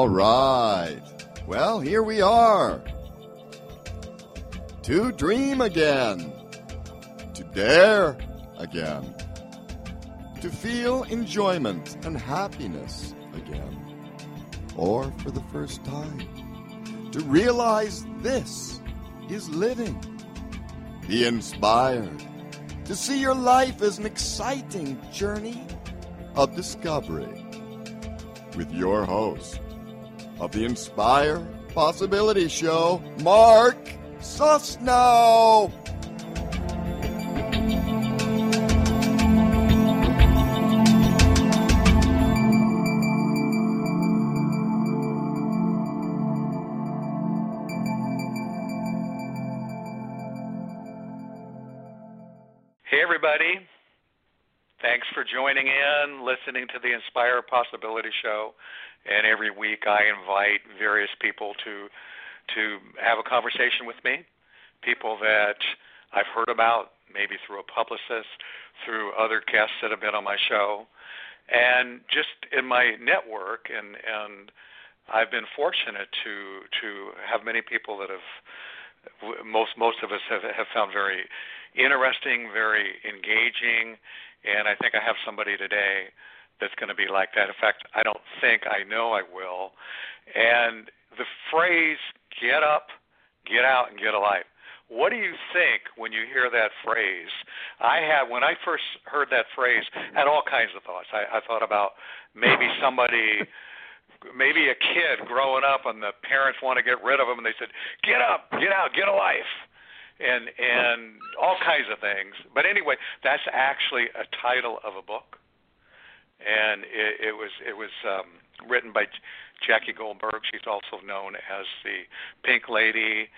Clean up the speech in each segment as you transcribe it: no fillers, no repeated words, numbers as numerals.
All right. Well, here we are. To dream again. To dare again. To feel enjoyment and happiness again. Or for the first time. To realize this is living. Be inspired. To see your life as an exciting journey of discovery. With your host of the Inspire Possibility Show, Mark Susno. Hey, everybody. Thanks for joining in, listening to the Inspire Possibility Show. And every week I invite various people to have a conversation with me, people that I've heard about, maybe through a publicist, through other guests that have been on my show, and just in my network. And I've been fortunate to have many people that have, most of us have found very interesting, very engaging. And I think I have somebody today that's going to be like that. In fact, I know I will. And the phrase, get up, get out, and get a life. What do you think when you hear that phrase? When I first heard that phrase, I had all kinds of thoughts. I thought about maybe a kid growing up and the parents want to get rid of him and they said, get up, get out, get a life. And all kinds of things. But anyway, that's actually a title of a book, and it was written by Jackie Goldberg. She's also known as the Pink Lady.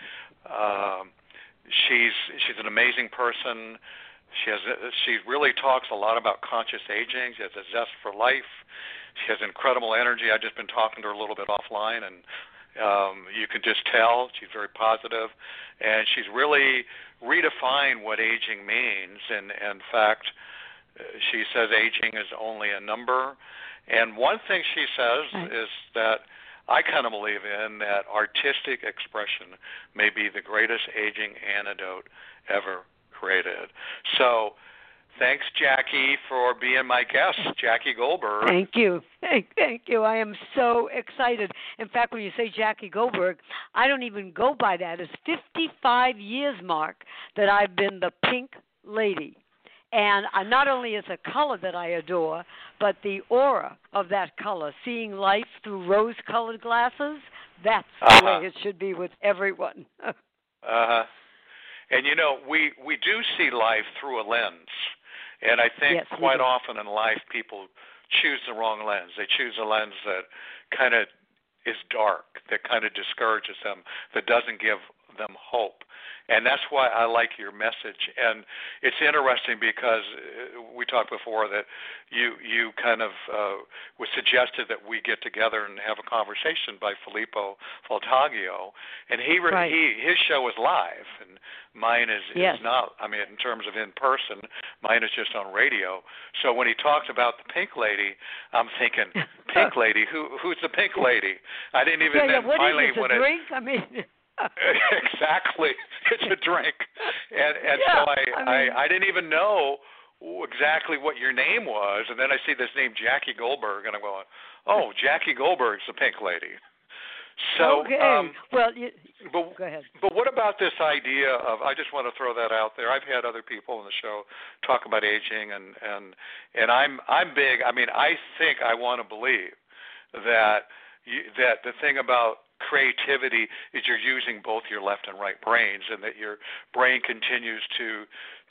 She's an amazing person. She really talks a lot about conscious aging. She has a zest for life. She has incredible energy. I've just been talking to her a little bit offline, and you can just tell she's very positive, and she's really redefined what aging means. And in fact, she says aging is only a number. And one thing she says is that I kind of believe in, that artistic expression may be the greatest aging antidote ever created. So thanks, Jackie, for being my guest, Jackie Goldberg. Thank you. Thank you. I am so excited. In fact, when you say Jackie Goldberg, I don't even go by that. It's 55 years, Mark, that I've been the Pink Lady. And not only is a color that I adore, but the aura of that color, seeing life through rose-colored glasses, that's the way it should be with everyone. And, you know, we do see life through a lens. And I think quite often in life people choose the wrong lens. They choose a lens that kind of is dark, that kind of discourages them, that doesn't give them hope. And that's why I like your message. And it's interesting because we talked before that you kind of was suggested that we get together and have a conversation by Filippo Voltaggio. And his show is live, and mine is not. I mean, in terms of in person, mine is just on radio. So when he talked about the Pink Lady, I'm thinking, Pink Lady? Who's the Pink Lady? I didn't even then what finally is it, a drink? I mean. Exactly, it's a drink, and so I didn't even know exactly what your name was, and then I see this name Jackie Goldberg, and I'm going, oh, Jackie Goldberg's the Pink Lady. So, go ahead. But what about this idea of? I just want to throw that out there. I've had other people on the show talk about aging, and I'm big. I mean, I think I want to believe that the thing about creativity is you're using both your left and right brains, and that your brain continues to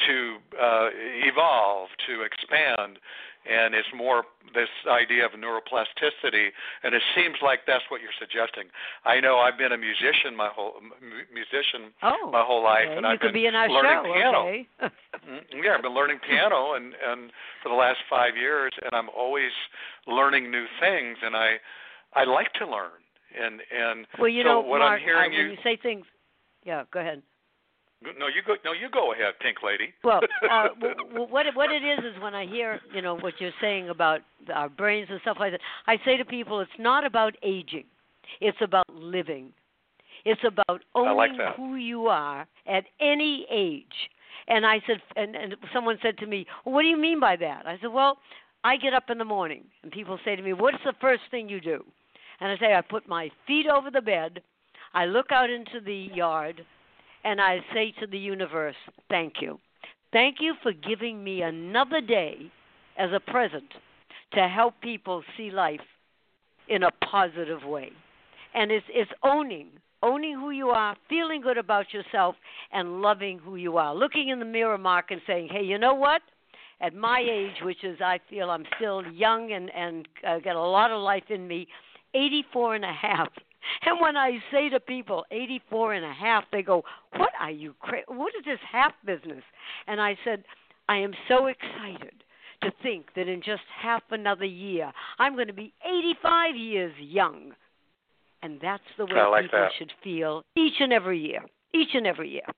evolve, to expand, and it's more this idea of neuroplasticity, and it seems like that's what you're suggesting. I know I've been a musician my whole life, and I've been learning piano. Okay. I've been learning piano and for the last 5 years, and I'm always learning new things, and I like to learn. And well, you so know, what Mark, I'm hearing when you say things, go ahead. No, you go ahead, Pink Lady. Well, what it is when I hear, what you're saying about our brains and stuff like that, I say to people, it's not about aging. It's about living. It's about owning like who you are at any age. And I said, and someone said to me, well, what do you mean by that? I said, well, I get up in the morning, and people say to me, what's the first thing you do? And I say, I put my feet over the bed, I look out into the yard, and I say to the universe, thank you. Thank you for giving me another day as a present to help people see life in a positive way. And it's owning who you are, feeling good about yourself, and loving who you are. Looking in the mirror, Mark, and saying, hey, you know what? At my age, which is I feel I'm still young and got a lot of life in me, 84 and a half. And when I say to people 84 and a half, they go, what are you crazy? What is this half business? And I said, I am so excited to think that in just half another year, I'm going to be 85 years young. And that's the way people should feel each and every year. Each and every year.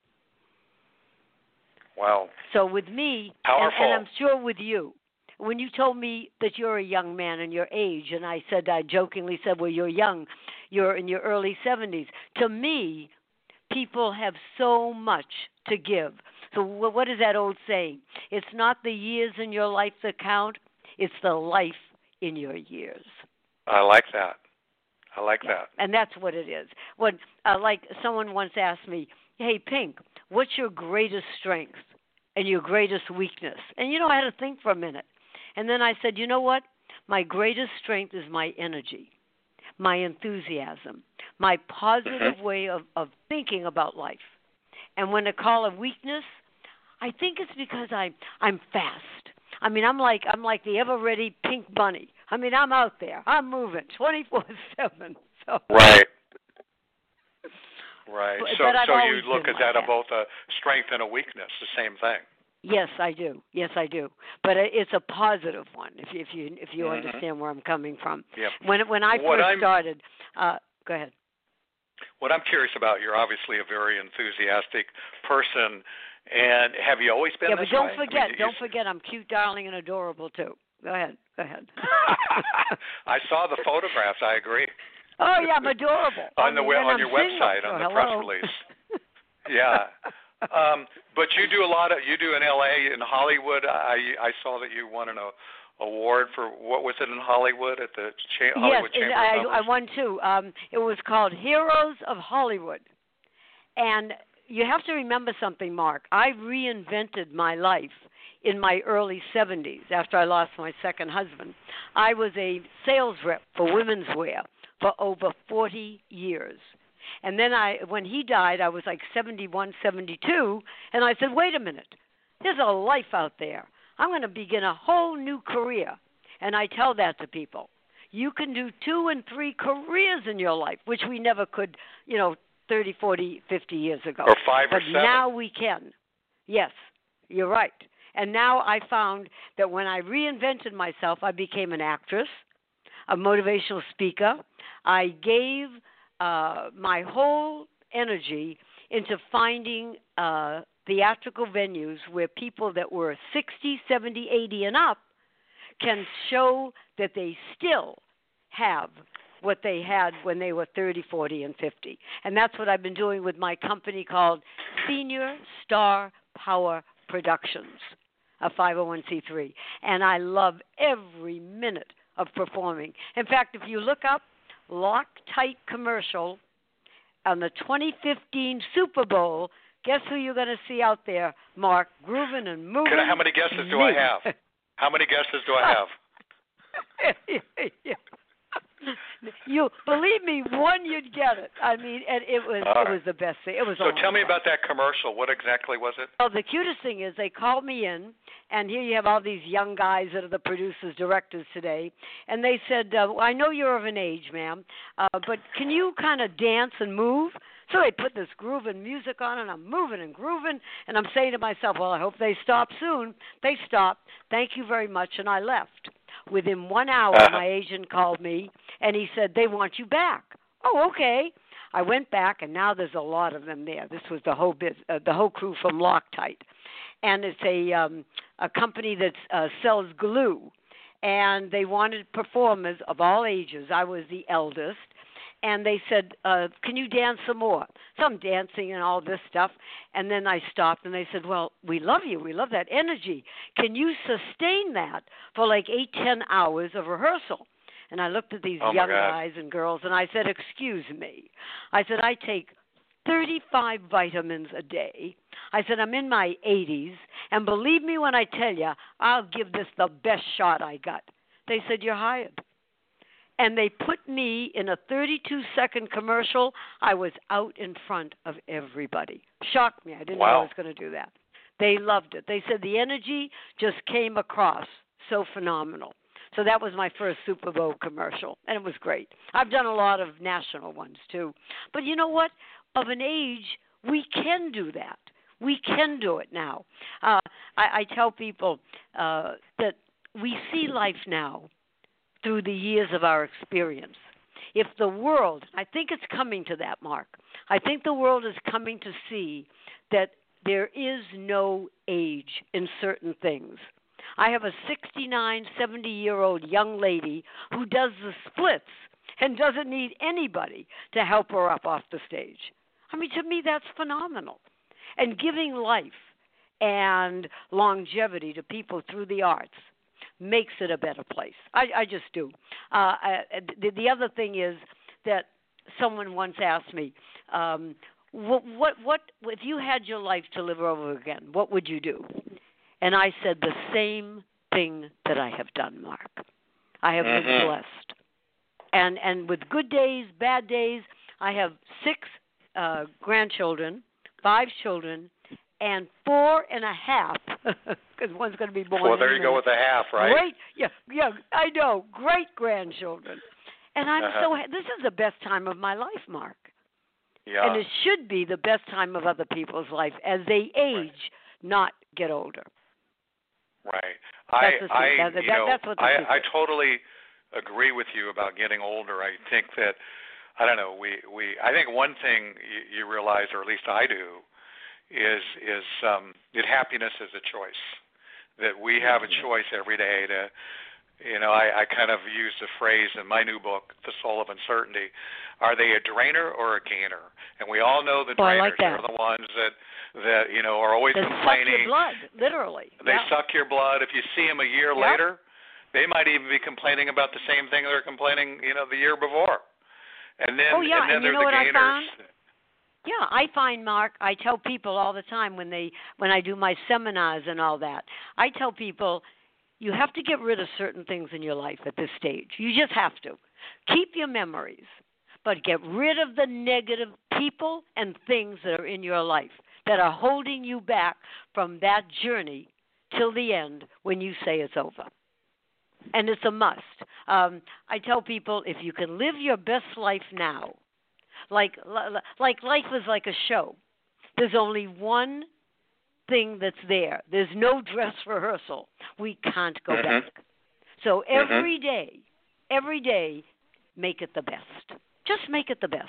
Wow. So with me, and I'm sure with you, when you told me that you're a young man and your age, and I jokingly said, well, you're young, you're in your early 70s. To me, people have so much to give. So what is that old saying? It's not the years in your life that count, it's the life in your years. I like that. That. And that's what it is. When, like someone once asked me, hey, Pink, what's your greatest strength and your greatest weakness? And, I had to think for a minute. And then I said, you know what? My greatest strength is my energy, my enthusiasm, my positive way of thinking about life. And when I call a weakness, I think it's because I'm fast. I mean, I'm like the ever-ready pink bunny. I mean, I'm out there. I'm moving 24/7. So. Right. So you look at that as both a strength and a weakness, the same thing. Yes, I do. But it's a positive one. If you understand where I'm coming from. Yep. When I first started, go ahead. What I'm curious about, you're obviously a very enthusiastic person, and have you always been this way? Yeah, but don't forget, I'm cute, darling, and adorable too. Go ahead. I saw the photographs. I agree. Oh yeah, I'm adorable. on your website, on the press release. Yeah. But you do in LA, in Hollywood. I saw that you won an award for, what was it, in Hollywood at the Hollywood Chamber of Commerce? I won too. It was called Heroes of Hollywood. And you have to remember something, Mark. I reinvented my life in my early 70s after I lost my second husband. I was a sales rep for women's wear for over 40 years. And then when he died, I was like 71, 72, and I said, wait a minute, there's a life out there. I'm going to begin a whole new career. And I tell that to people. You can do 2 and 3 careers in your life, which we never could, 30, 40, 50 years ago. Or 5 or 7. But now we can. Yes, you're right. And now I found that when I reinvented myself, I became an actress, a motivational speaker. I gave my whole energy into finding theatrical venues where people that were 60, 70, 80 and up can show that they still have what they had when they were 30, 40, and 50. And that's what I've been doing with my company called Senior Star Power Productions, a 501c3. And I love every minute of performing. In fact, if you look up Loctite commercial on the 2015 Super Bowl, guess who you're going to see out there, Mark? Grooving and moving. How many guesses do I have? How many guesses do I have? You believe me, one you'd get it. I mean, and it was the best thing. It was. So tell me about that commercial. What exactly was it? Well, the cutest thing is they called me in, and here you have all these young guys that are the producers, directors today, and they said, "I know you're of an age, ma'am, but can you kind of dance and move?" So they put this grooving music on, and I'm moving and grooving, and I'm saying to myself, "Well, I hope they stop soon." They stopped. Thank you very much, and I left. Within 1 hour, my agent called me, and he said, they want you back. Oh, okay. I went back, and now there's a lot of them there. This was the whole crew from Loctite. And it's a company that sells glue. And they wanted performers of all ages. I was the eldest. and they said, can you dance some more? So I'm dancing and all this stuff. And then I stopped, and they said, well, we love you. We love that energy. Can you sustain that for like 8-10 hours of rehearsal? And I looked at these young guys and girls, and I said, excuse me. I said, I take 35 vitamins a day. I said, I'm in my 80s, and believe me when I tell you, I'll give this the best shot I got. They said, you're hired. And they put me in a 32-second commercial. I was out in front of everybody. Shocked me. I didn't know I was going to do that. They loved it. They said the energy just came across so phenomenal. So that was my first Super Bowl commercial, and it was great. I've done a lot of national ones, too. But you know what? Of an age, we can do that. We can do it now. I tell people that we see life now through the years of our experience. If the world, I think it's coming to that, Mark. I think the world is coming to see that there is no age in certain things. I have a 69, 70-year-old young lady who does the splits and doesn't need anybody to help her up off the stage. I mean, to me, that's phenomenal. And giving life and longevity to people through the arts makes it a better place. I just do. The other thing is that someone once asked me, what if you had your life to live over again, what would you do? And I said the same thing that I have done, Mark. I have been blessed. And with good days, bad days, I have 6 grandchildren, 5 children, and 4.5, because one's going to be born. Well, there you go with the half, right? Great, yeah, I know, great grandchildren. And I'm this is the best time of my life, Mark. Yeah. And it should be the best time of other people's life as they age, not get older. Right. That's what I totally agree with you about getting older. I think that, I don't know, I think one thing you realize, or at least I do, is that happiness is a choice. That we have a choice every day to, I kind of used a phrase in my new book, The Soul of Uncertainty. Are they a drainer or a gainer? And we all know the drainers are the ones that are always complaining. They suck your blood, literally. They suck your blood. If you see them a year later, they might even be complaining about the same thing they're complaining, the year before. And then, and then they're the gainers. Yeah, I find, Mark, I tell people all the time when I do my seminars and all that, I tell people you have to get rid of certain things in your life at this stage. You just have to. Keep your memories, but get rid of the negative people and things that are in your life that are holding you back from that journey till the end when you say it's over. And it's a must. I tell people if you can live your best life now, like life is like a show. There's only one thing that's there. There's no dress rehearsal. We can't go back. So every day, make it the best. Just make it the best.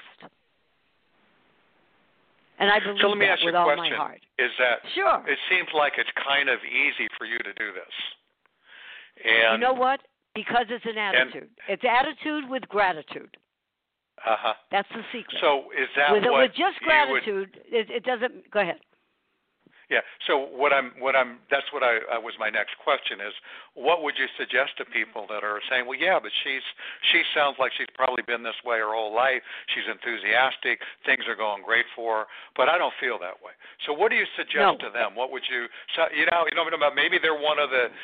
And I believe that with all my heart. Is that sure? It seems like it's kind of easy for you to do this. And you know what? Because it's an attitude. It's attitude with gratitude. That's the secret. So is that with just gratitude? It doesn't. Go ahead. Yeah. So that's what was my next question is, what would you suggest to people that are saying, well, yeah, but she sounds like she's probably been this way her whole life. She's enthusiastic. Things are going great for her, but I don't feel that way. So what do you suggest to them? What would you, maybe they're one of the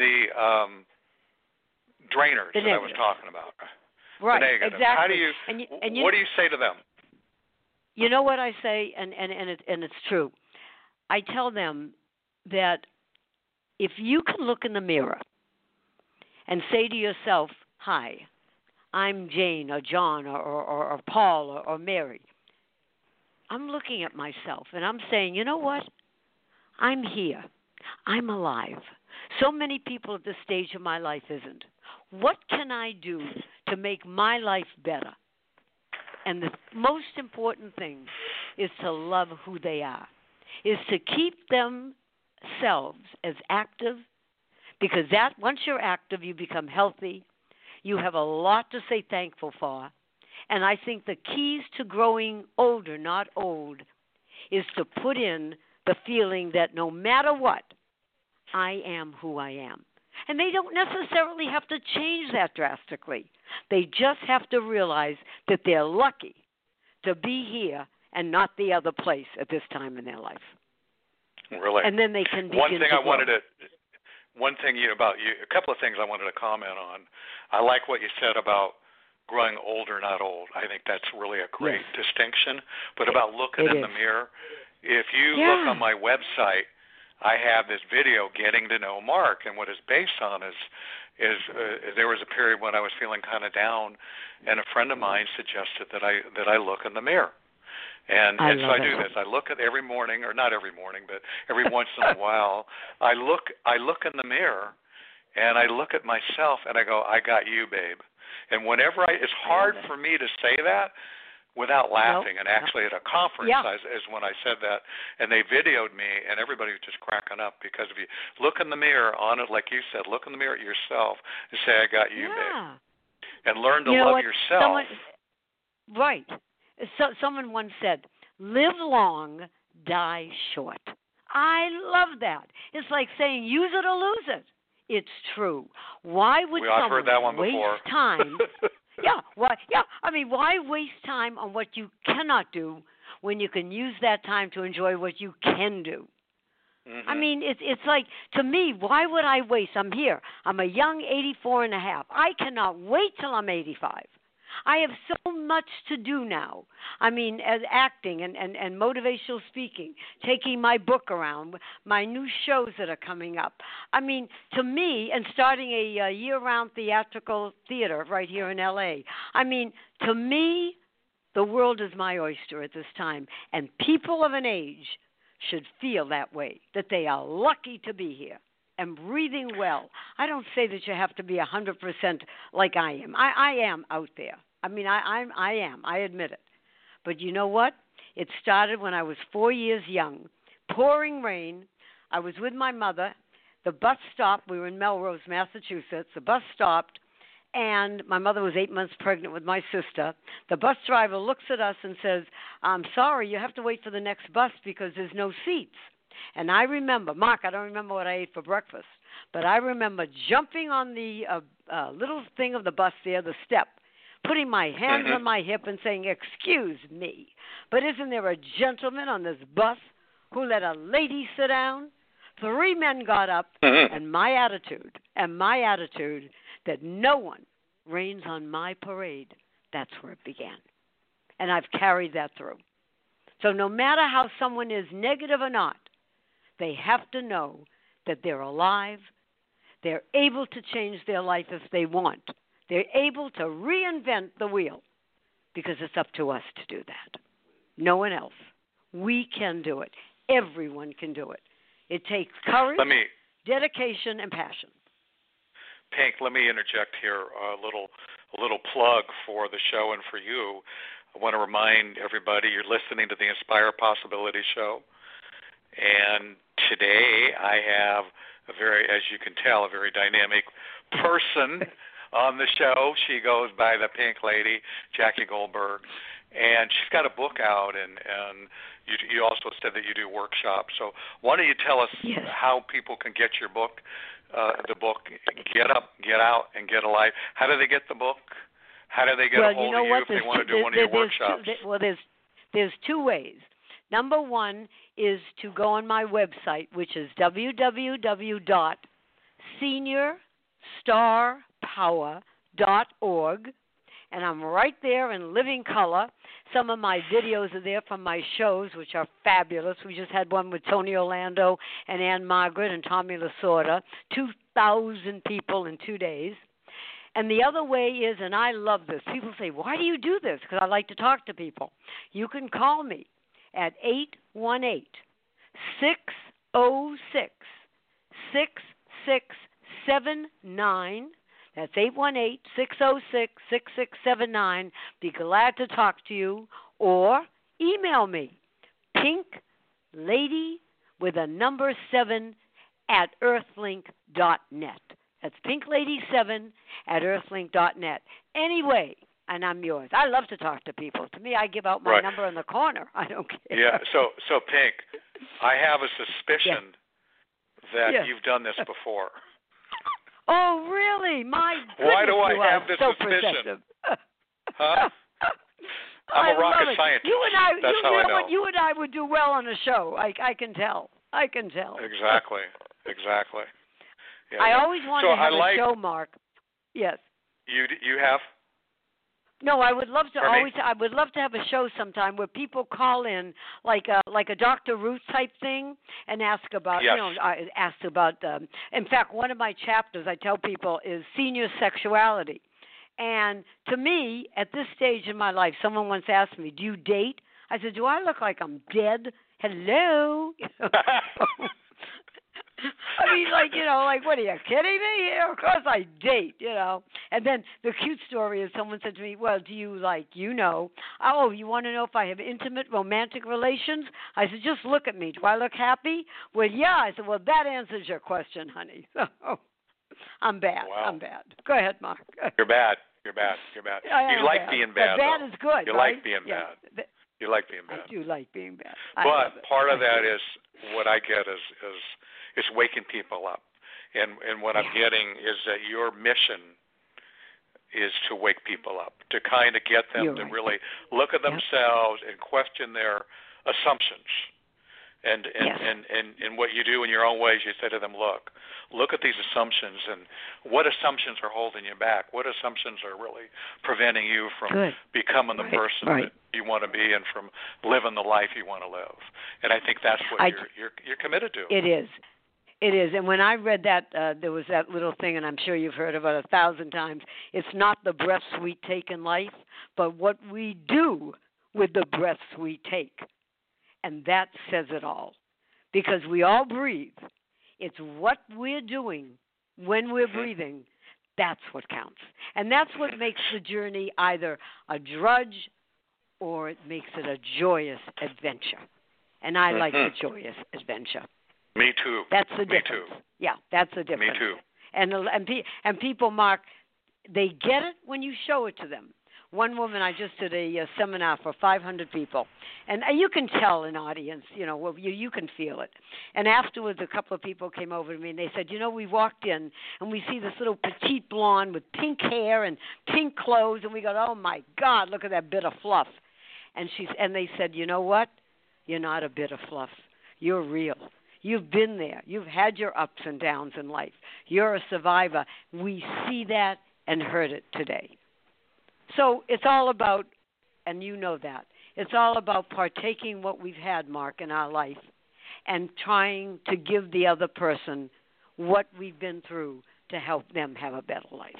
drainers that I was talking about. Right. The negative. Exactly. How do you, what do you say to them? You know what I say, and it's true. I tell them that if you can look in the mirror and say to yourself, hi, I'm Jane or John or Paul or Mary. I'm looking at myself and I'm saying, you know what? I'm here. I'm alive. So many people at this stage of my life isn't. What can I do to make my life better? And the most important thing is to love who they are, is to keep themselves as active, because that once you're active, you become healthy. You have a lot to say thankful for, And I think the keys to growing older, not old, is to put in the feeling that no matter what, I am who I am. And they don't necessarily have to change that drastically. They just have to realize that they're lucky to be here and not the other place at this time in their life. Really? And then they can begin One thing to I wanted to, a couple of things I wanted to comment on. I like what you said about growing older, not old. I think that's really a great distinction. But about looking in the mirror, if you look on my website, I have this video, Getting to Know Mark, and what it's based on is there was a period when I was feeling kind of down, and a friend of mine suggested that I look in the mirror. And so I do this. I look at every morning, or not every morning, but every once in a while, I look in the mirror, and I look at myself, and I go, I got you, babe. And whenever it's hard for me to say that without laughing. And actually at a conference is when I said that, and they videoed me, and everybody was just cracking up, because if you look in the mirror on it, like you said, look in the mirror at yourself and say, I got you, babe. And learn to love yourself. Right. So, someone once said, live long, die short. I love that. It's like saying use it or lose it. It's true. Why would someone waste time? Why waste time on what you cannot do when you can use that time to enjoy what you can do? Mm-hmm. I mean, it's like, to me, why would I waste? I'm here. I'm a young 84 and a half. I cannot wait till I'm 85. I have so much to do now. I mean, as acting and motivational speaking, taking my book around, my new shows that are coming up. I mean, to me, and starting a year-round theatrical theater right here in L.A. I mean, to me, the world is my oyster at this time, and people of an age should feel that way, that they are lucky to be here and breathing well. I don't say that you have to be 100% like I am. I am out there. I mean, I am. I admit it. But you know what? It started when I was 4 years young. Pouring rain. I was with my mother. The bus stopped. We were in Melrose, Massachusetts. The bus stopped, and my mother was 8 months pregnant with my sister. The bus driver looks at us and says, I'm sorry, you have to wait for the next bus because there's no seats. And I remember, Mark, I don't remember what I ate for breakfast, but I remember jumping on the little thing of the bus there, the step, putting my hands on my hip and saying, excuse me, but isn't there a gentleman on this bus who let a lady sit down? 3 men got up, and my attitude that no one rains on my parade, that's where it began. And I've carried that through. So no matter how someone is, negative or not, they have to know that they're alive. They're able to change their life if they want. They're able to reinvent the wheel, because it's up to us to do that. No one else. We can do it. Everyone can do it. It takes courage, dedication, and passion. Pink, let me interject here a little plug for the show and for you. I want to remind everybody you're listening to the Inspire Possibility Show. And today I have as you can tell, a very dynamic person on the show. She goes by the Pink Lady, Jackie Goldberg, and she's got a book out, and you also said that you do workshops. So why don't you tell us how people can get your book, the book, Get Up, Get Out, and Get Alive. How do they get the book? How do they get a hold of you if they want to do one of your workshops? There's 2 ways. Number 1 is to go on my website, which is www.seniorstarpower.org, and I'm right there in living color. Some of my videos are there from my shows, which are fabulous. We just had one with Tony Orlando and Ann Margaret and Tommy Lasorda, 2,000 people in 2 days. And the other way is, and I love this, people say, why do you do this? Because I like to talk to people. You can call me at 818-606-6679. That's 818-606-6679. Be glad to talk to you. Or email me, pinklady7 at earthlink.net. That's pinklady7 at earthlink.net. Anyway, and I'm yours. I love to talk to people. To me, I give out my number in the corner. I don't care. Yeah. So Pink, I have a suspicion that you've done this before. Oh, really? My goodness, why do I have this so suspicion? Huh? I'm a rocket scientist. That's how I know. You and I would do well on a show. I can tell. I can tell. Exactly. Yeah, I always wanted to have a show, Mark. Yes. You have? No, I would love to I would love to have a show sometime where people call in like a Dr. Ruth type thing and ask about in fact, one of my chapters I tell people is senior sexuality. And to me, at this stage in my life, someone once asked me, "Do you date?" I said, "Do I look like I'm dead? Hello?" I mean, what are you kidding me? Of course I date, And then the cute story is someone said to me, "Well, do you oh, you want to know if I have intimate romantic relations?" I said, "Just look at me. Do I look happy?" "Well, yeah." I said, "Well, that answers your question, honey." So I'm bad. Wow. I'm bad. Go ahead, Mark. You're bad. You like bad. being bad. But bad is good. You right? like being bad. You like being bad. I do like being bad. But part of that is what I get is waking people up, and what I'm getting is that your mission is to wake people up, to kind of get them to really look at themselves and question their assumptions. And what you do in your own ways, you say to them, look at these assumptions and what assumptions are holding you back. What assumptions are really preventing you from becoming the person that you want to be and from living the life you want to live. And I think that's what you're committed to. It is. It is. And when I read that, there was that little thing, and I'm sure you've heard about it 1,000 times. It's not the breaths we take in life, but what we do with the breaths we take. And that says it all. Because we all breathe. It's what we're doing when we're breathing. That's what counts. And that's what makes the journey either a drudge or it makes it a joyous adventure. And I like the joyous adventure. Me too. That's the difference. Me too. Yeah, that's the difference. Me too. And people, Mark, they get it when you show it to them. One woman, I just did a seminar for 500 people, and you can tell an audience, you can feel it. And afterwards, a couple of people came over to me, and they said, we walked in, and we see this little petite blonde with pink hair and pink clothes, and we go, oh, my God, look at that bit of fluff. And they said, you know what? You're not a bit of fluff. You're real. You've been there. You've had your ups and downs in life. You're a survivor. We see that and heard it today. So it's all about, and you know that, it's all about partaking what we've had, Mark, in our life and trying to give the other person what we've been through to help them have a better life.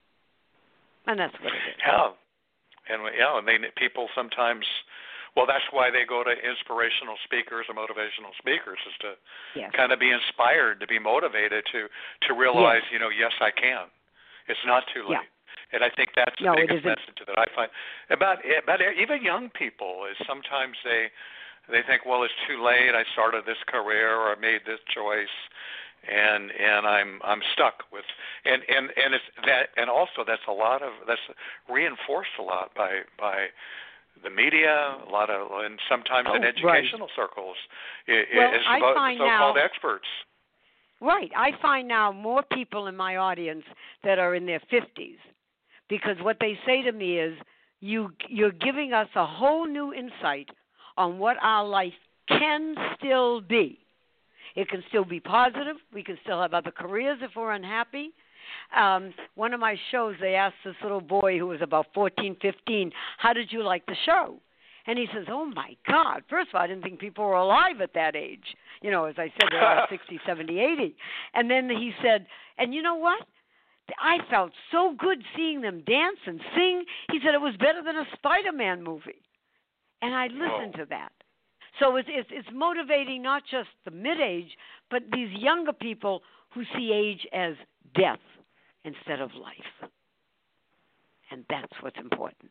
And that's what it is. Yeah. And people sometimes, that's why they go to inspirational speakers or motivational speakers, is to kind of be inspired, to be motivated, to realize, yes, I can. It's not too late. Yeah. And I think that's the biggest message that I find about even young people is sometimes they think, well, it's too late. I started this career or I made this choice, and I'm stuck with and it's that, and also that's reinforced a lot by the media, and sometimes in educational circles, so-called experts. Right. I find now more people in my audience that are in their 50s. Because what they say to me is, you're giving us a whole new insight on what our life can still be. It can still be positive. We can still have other careers if we're unhappy. One of my shows, they asked this little boy who was about 14, 15, how did you like the show? And he says, oh, my God. First of all, I didn't think people were alive at that age. As I said, they're all 60, 70, 80. And then he said, and you know what? I felt so good seeing them dance and sing. He said it was better than a Spider-Man movie. And I listened to that. So it's motivating not just the mid-age, but these younger people who see age as death instead of life. And that's what's important.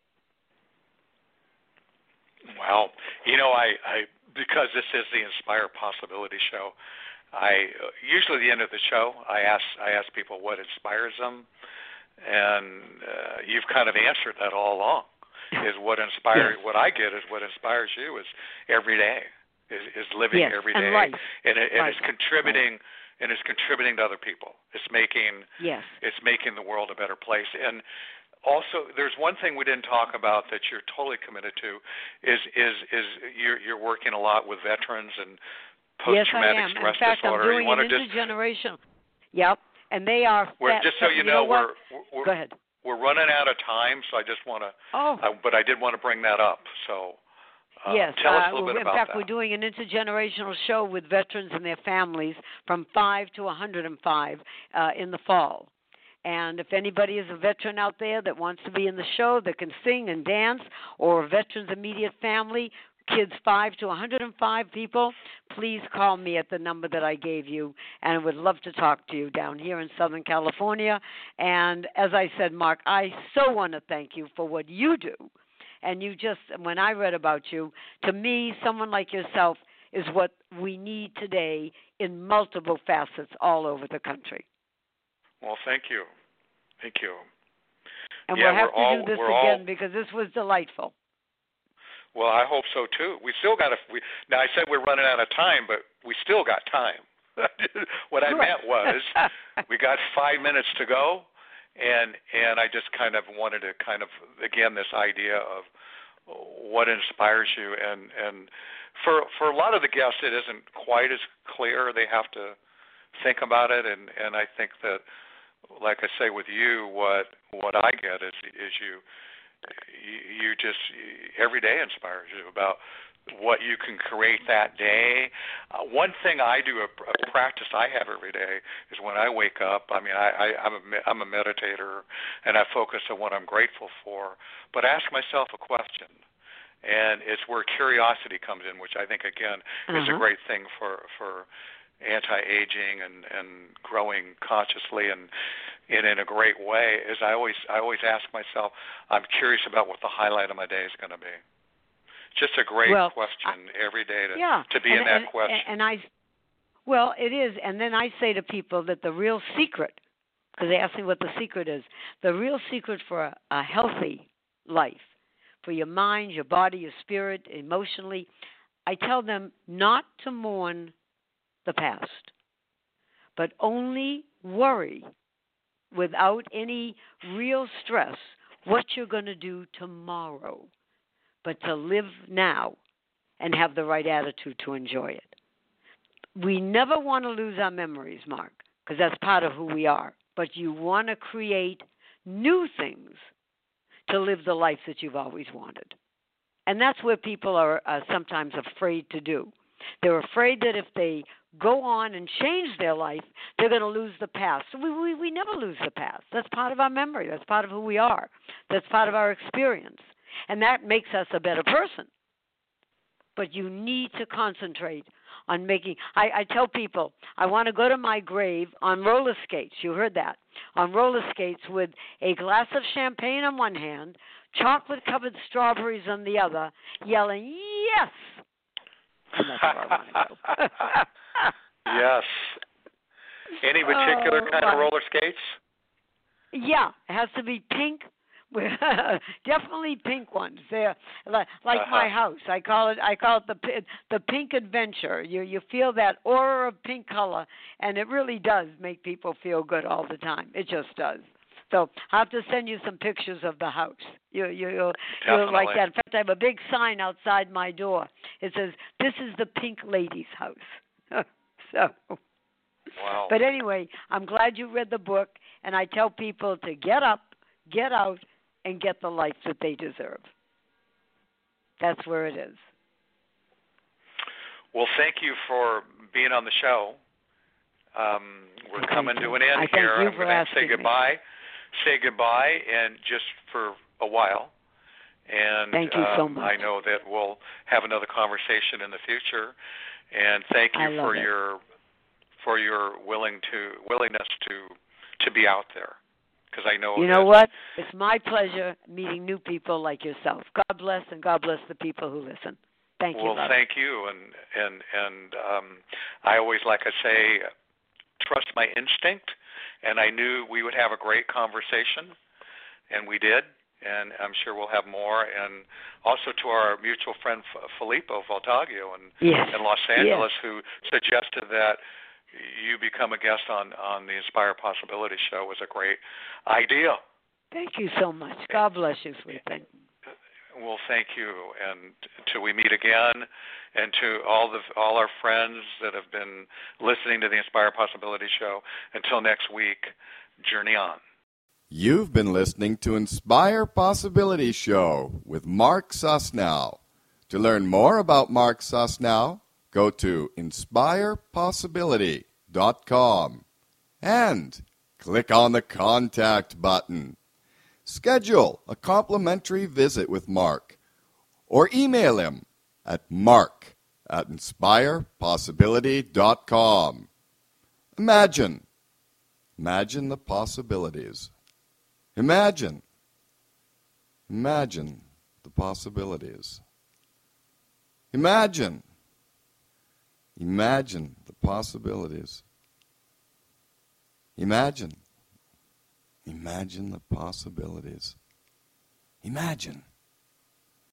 Well, I because this is the Inspire Possibility Show, I usually at the end of the show I ask people what inspires them, And you've kind of answered that all along. Is what inspires yes. what I get is what inspires you is every day, is living yes. every day, and life. and Life. it's contributing. Right. And it's contributing to other people. It's making the world a better place. And also, there's one thing we didn't talk about that you're totally committed to is you're working a lot with veterans and post-traumatic stress disorder. Yes, I am. In fact, I'm doing an intergenerational. Yep, and they are. Just so you know, we're go ahead. We're running out of time, so I just want to. But I did want to bring that up. So. Yes, tell us a little bit about that. In fact, we're doing an intergenerational show with veterans and their families from 5 to 105 in the fall. And if anybody is a veteran out there that wants to be in the show, that can sing and dance, or a veteran's immediate family, kids 5 to 105 people, please call me at the number that I gave you, and I would love to talk to you down here in Southern California. And as I said, Mark, I so want to thank you for what you do. And you just, when I read about you, to me, someone like yourself is what we need today in multiple facets all over the country. Well, thank you. Thank you. And we'll have to do this again because this was delightful. Well, I hope so, too. We still got now, I said we're running out of time, but we still got time. What I meant was we got 5 minutes to go. And I just kind of wanted to again, this idea of what inspires you. And for a lot of the guests, it isn't quite as clear. They have to think about it. And I think that, like I say, with you, what I get is you just every day inspires you about what you can create that day. One thing I do, a practice I have every day, is when I wake up. I mean, I'm a meditator, and I focus on what I'm grateful for. But ask myself a question, and it's where curiosity comes in, which I think again is a great thing for anti-aging and growing consciously and in a great way. Is I always ask myself, I'm curious about what the highlight of my day is going to be. Just a great question every day to be in that question. Well, it is. And then I say to people that the real secret, because they ask me what the secret is, the real secret for a healthy life, for your mind, your body, your spirit, emotionally, I tell them not to mourn the past, but only worry without any real stress what you're going to do tomorrow. But to live now and have the right attitude to enjoy it. We never want to lose our memories, Mark, because that's part of who we are. But you want to create new things to live the life that you've always wanted. And that's where people are sometimes afraid to do. They're afraid that if they go on and change their life, they're going to lose the past. So we never lose the past. That's part of our memory. That's part of who we are. That's part of our experience. And that makes us a better person. But you need to concentrate on making... I tell people, I want to go to my grave on roller skates. You heard that. On roller skates with a glass of champagne on one hand, chocolate-covered strawberries on the other, yelling, yes! And that's where I want to go. Yes. Any particular kind of roller skates? Yeah, it has to be pink. Definitely pink ones. They're like my house. I call it the pink adventure. You feel that aura of pink color, and it really does make people feel good all the time. It just does. So I'll have to send you some pictures of the house. You'll like that. In fact, I have a big sign outside my door. It says, "This is the Pink Lady's house." So. Wow. But anyway, I'm glad you read the book, and I tell people to get up, get out, and get the life that they deserve. That's where it is. Well, thank you for being on the show. We're coming to an end here. I'm going to say goodbye. Say goodbye, and just for a while. And thank you so much. I know that we'll have another conversation in the future. And thank you for your willingness to be out there. Because I know you know what? It's my pleasure meeting new people like yourself. God bless, and God bless the people who listen. Thank you. Well, thank you, and I always, like I say, trust my instinct, and I knew we would have a great conversation, and we did. And I'm sure we'll have more. And also to our mutual friend Filippo Voltaggio in Los Angeles, who suggested that you become a guest on the Inspire Possibility Show, was a great idea. Thank you so much. God bless you, sweet thing. Well, thank you. And till we meet again, and to all our friends that have been listening to the Inspire Possibility Show, until next week, journey on. You've been listening to Inspire Possibility Show with Mark Susnow. To learn more about Mark Susnow, go to inspirepossibility.com and click on the Contact button. Schedule a complimentary visit with Mark or email him at mark@inspirepossibility.com. Imagine the possibilities. Imagine the possibilities. Imagine the possibilities. Imagine the possibilities. Imagine.